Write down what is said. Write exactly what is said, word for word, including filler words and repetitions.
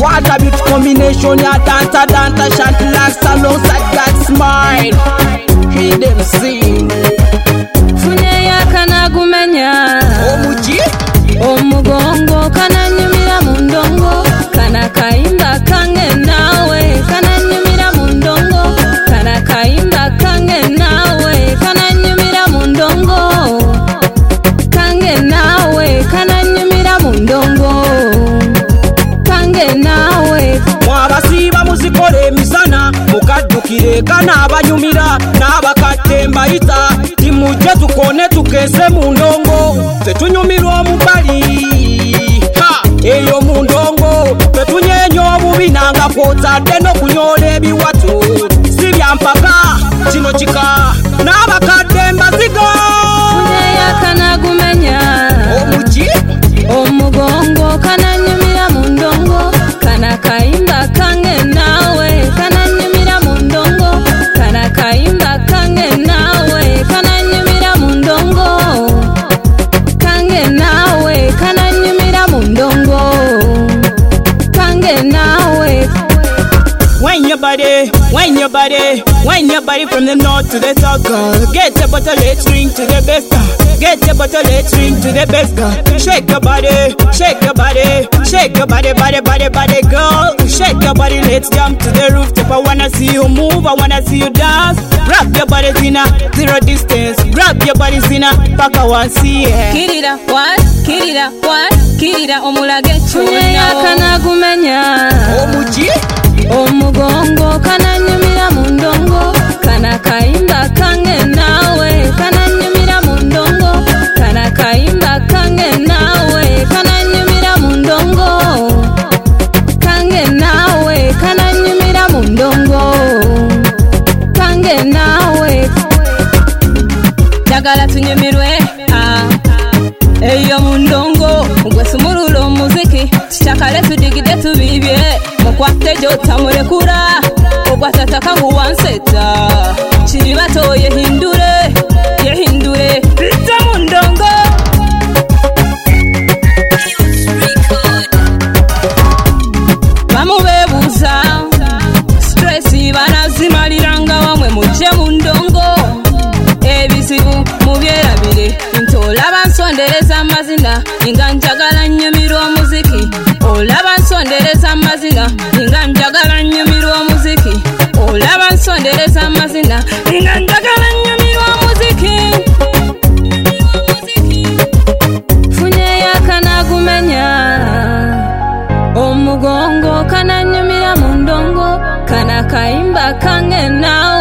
What a beautiful combination, ya danta danta shanty lax alongside God smile. Hear them sing. Funye ya kana gumenya Omuji omugongo kana nyumira mundongo kana kaimba kange nawe kana nyumira mundongo kana kaimba kange nawe kana nyumira mundongo kange nawe kana nyumira mundongo kange nawe mwabasiba muzikole misana mukadukire kana abanyumira n'abakatemba ita timuje tukone tukese mundongo tetunyumirwa omubali ha eyo mundongo tetunyenyo obubinanga kwotadde n'okunyola ebiwatu si byampaka kino kika n'abakatemba ziga yakana gumenya omuki omugongo kana nyumira mundongo kana kaimba kange nawe kana nyumira mundongo kana kaimba kange nawe kana nyumira mundongo kange nawe kana nyumira mundongo kange nawe. When your body, when your body, when your body from the north to the south, girl. Get your bottle, let's drink to the best, girl. Get your bottle, let's drink to the best, girl. Shake your body, shake your body, shake your body, body, body, body, girl. Shake your body, let's jump to the rooftop. I wanna see you move, I wanna see you dance. Grab your body, Zina, zero distance. Grab your body, Zina, back I want see it. Kirira, what? Kirira, what? Kirira, omulage chuna. Yakana gumenya. Omuji? Omugongo kana nyumira mundongo kana kaimba kange nawe kana nyumira mundongo kana kaimba kange nawe kana nyumira mundongo kange nawe kana nyumira mundongo kange nawe dagala tunyumirwe ah eyo mundongo gwesumululo muziki chakale tudigide tubibye mukwate jota murekura ogwatataka nguwanseta kiri bato yehindure yehindure ita mundongo bamubebuza stress banazimaliranga wamwe muje mundongo ebizibu mubyerabire ntolaba nsondereza amazina nga njagala nnyumirwa omuziki olaba nsondereza amazina nga njagala nnyumirwa omuziki olaba nsondereza amazina nga njagala nnyumirwa omuziki funye yakana gumenya omugongo kana nyumira mundongo kana kaimba kange nawe